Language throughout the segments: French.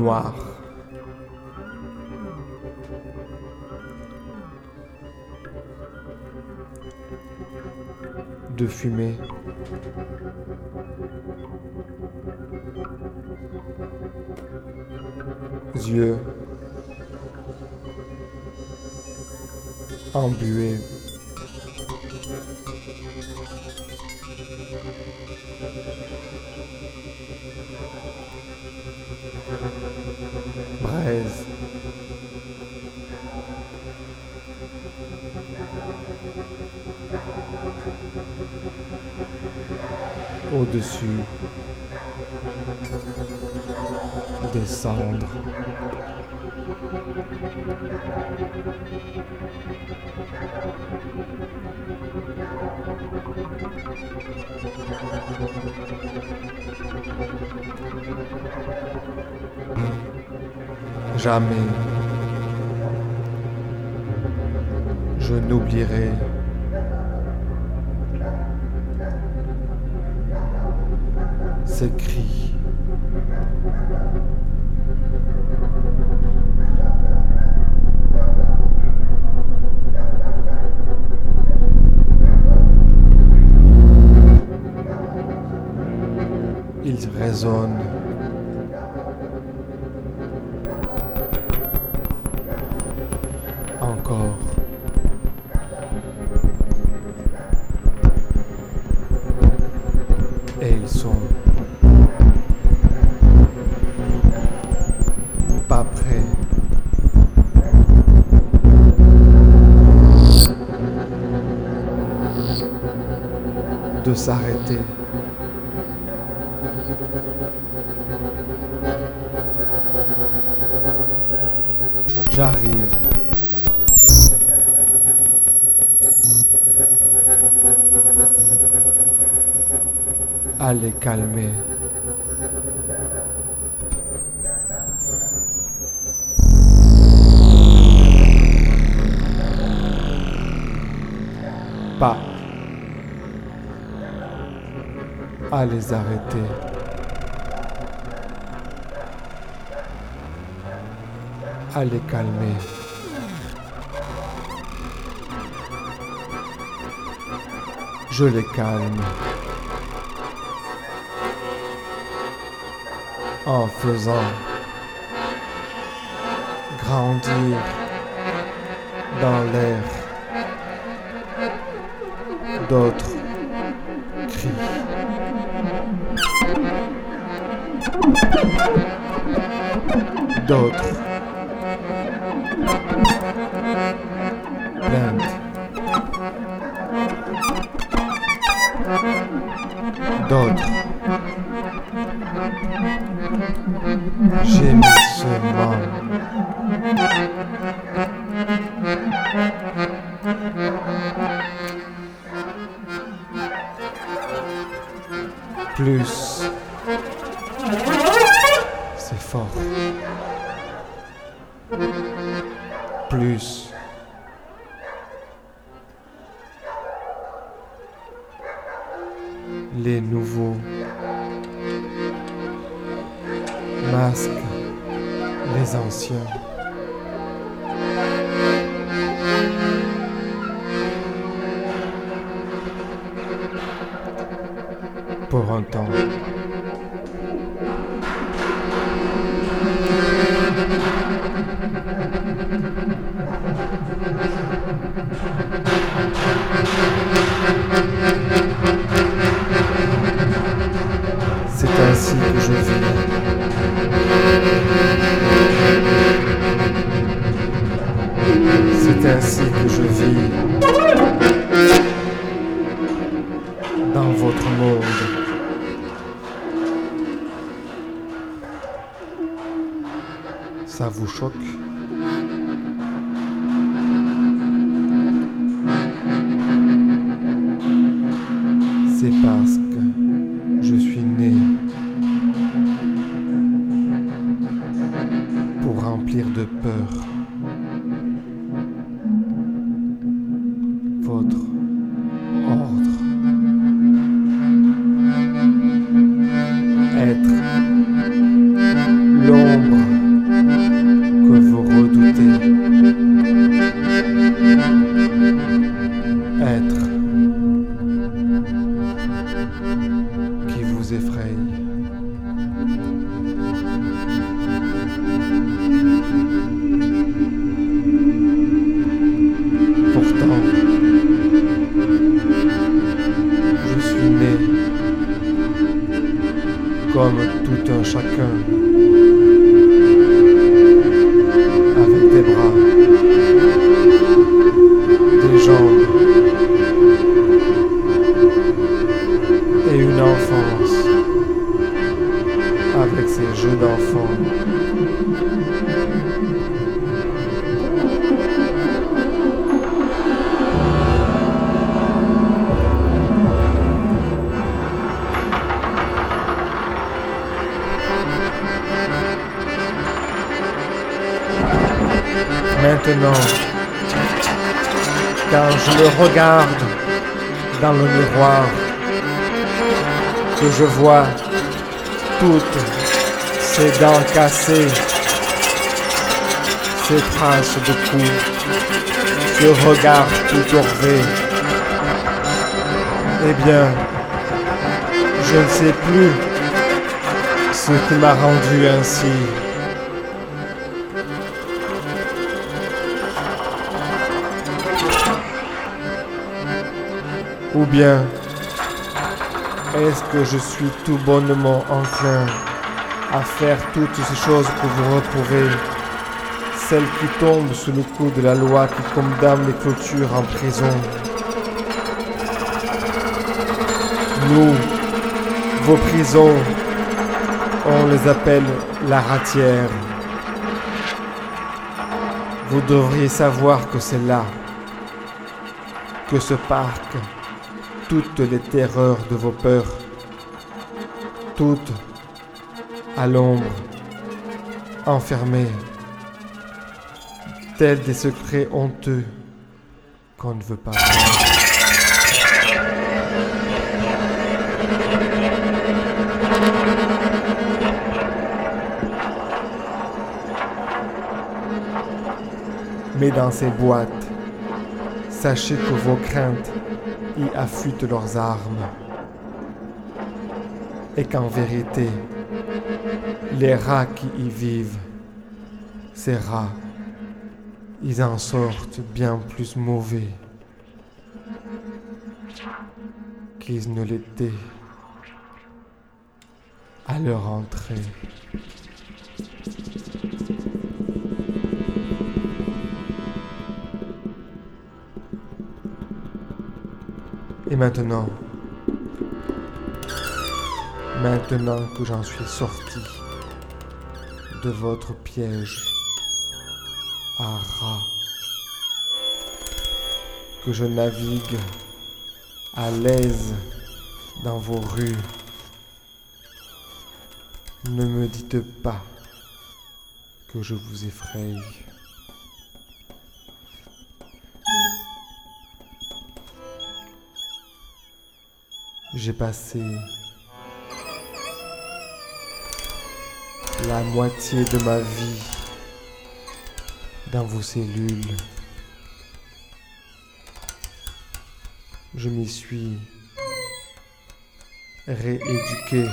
noir. De fumée. Yeux embués. Braise. Au-dessus des cendres. Jamais je n'oublierai ces cris. Ils résonnent encore. Et ils sont pas prêts de s'arrêter. J'arrive. À les calmer. Pas à les arrêter. À les calmer. Je les calme en faisant grandir dans l'air d'autres cris. D'autres plaintes. D'autres gémissements. Plus c'est fort. Plus les nouveaux masquent les anciens. Pour un temps. C'est ainsi que je vis. C'est ainsi que je vis dans votre monde. Ça vous choque? C'est parce que je suis né pour remplir de peur votre ordre. Être l'ombre Maintenant, quand je me regarde dans le miroir, que je vois toutes ces dents cassées, ces traces de coups, ce regard tout torvé, eh bien, je ne sais plus ce qui m'a rendu ainsi. Ou bien, est-ce que je suis tout bonnement enclin à faire toutes ces choses que vous retrouvez, celles qui tombent sous le coup de la loi qui condamne les clôtures en prison? Nous, vos prisons, on les appelle la ratière. Vous devriez savoir que c'est là que se parquent toutes les terreurs de vos peurs, toutes à l'ombre, enfermées, tels des secrets honteux qu'on ne veut pas voir. Mais dans ces boîtes, sachez que vos craintes y affûtent leurs armes, et qu'en vérité, les rats qui y vivent, ces rats, ils en sortent bien plus mauvais qu'ils ne l'étaient à leur entrée. Et maintenant que j'en suis sorti de votre piège à rats, que je navigue à l'aise dans vos rues, ne me dites pas que je vous effraie. J'ai passé la moitié de ma vie dans vos cellules. Je m'y suis rééduqué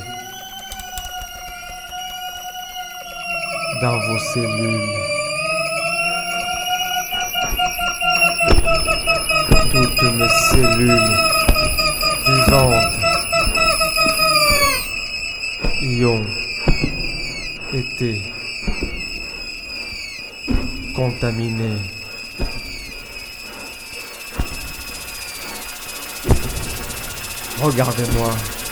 dans vos cellules. Toutes mes cellules vivantes y ont été contaminées. Regardez-moi,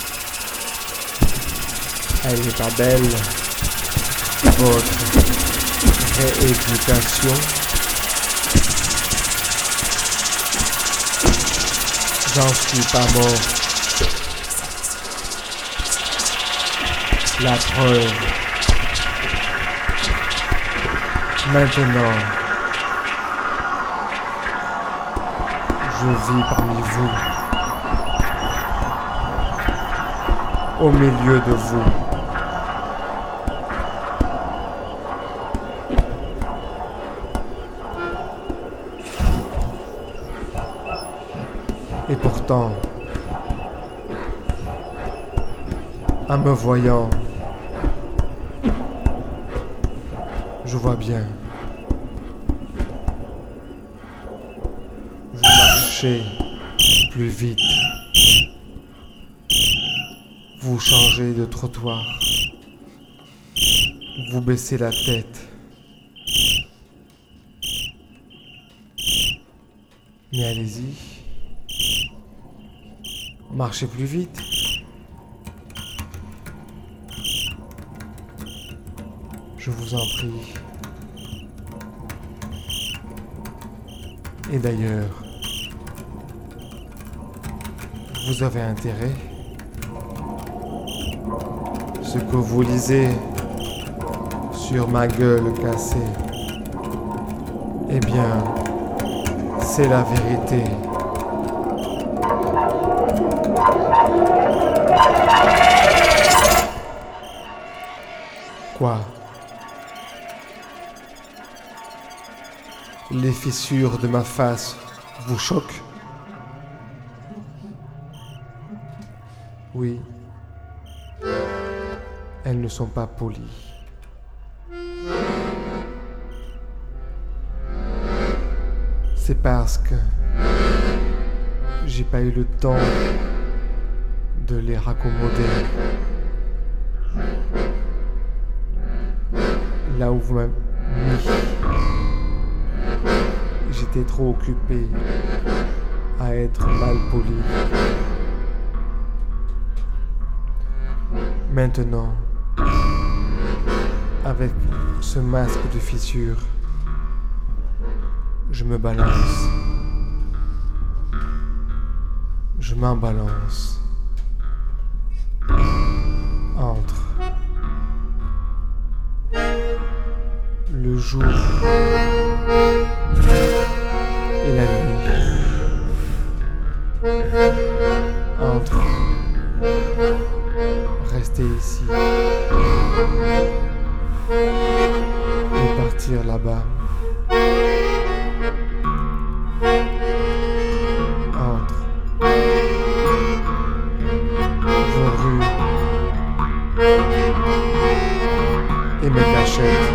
elle n'est pas belle, votre rééducation. J'en suis pas mort. La preuve. Maintenant, je vis parmi vous, au milieu de vous. Et pourtant, en me voyant, je vois bien. Vous marchez plus vite. Vous changez de trottoir. Vous baissez la tête. Mais allez-y. Marchez plus vite. Je vous en prie. Et d'ailleurs, vous avez intérêt. Ce que vous lisez sur ma gueule cassée Eh bien, c'est la vérité. Quoi? Les fissures de ma face vous choquent? Oui. Elles ne sont pas polies. C'est parce que j'ai pas eu le temps de les raccommoder. Là où vous m'avez mis, j'étais trop occupé à être mal poli. Maintenant, avec ce masque de fissure, je me balance. Je m'en balance entre le jour et la nuit, entre rester ici et partir là-bas, entre vos rues et mes cachettes.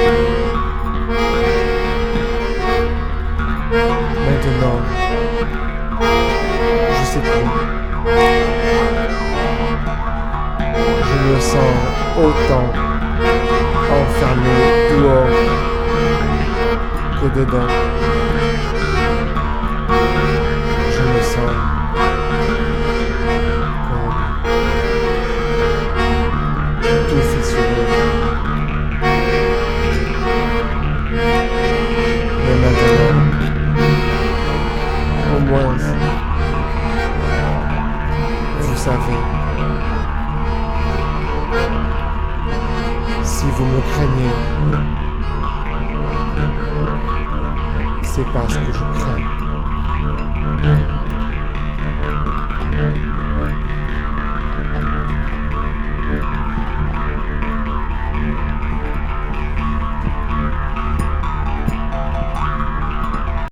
Maintenant, je sais plus. Je me sens autant enfermé dehors que dedans. Je me sens comme tout fissuré. Mais maintenant, au moins, vous savez, si vous me craignez, c'est parce que je crains.